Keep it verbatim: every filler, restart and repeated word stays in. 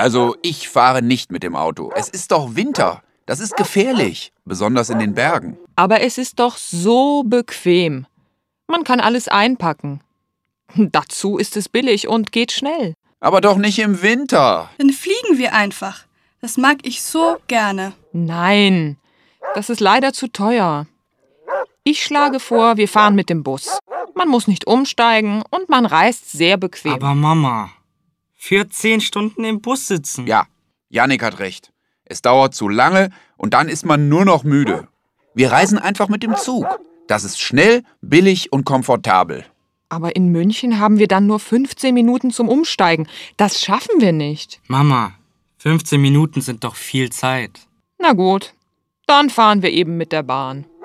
Also, ich fahre nicht mit dem Auto. Es ist doch Winter. Das ist gefährlich, besonders in den Bergen. Aber es ist doch so bequem. Man kann alles einpacken. Dazu ist es billig und geht schnell. Aber doch nicht im Winter. Dann fliegen wir einfach. Das mag ich so gerne. Nein, das ist leider zu teuer. Ich schlage vor, wir fahren mit dem Bus. Man muss nicht umsteigen und man reist sehr bequem. Aber Mama, vierzehn Stunden im Bus sitzen. Ja, Jannik hat recht. Es dauert zu lange und dann ist man nur noch müde. Wir reisen einfach mit dem Zug. Das ist schnell, billig und komfortabel. Aber in München haben wir dann nur fünfzehn Minuten zum Umsteigen. Das schaffen wir nicht. Mama, fünfzehn Minuten sind doch viel Zeit. Na gut, dann fahren wir eben mit der Bahn.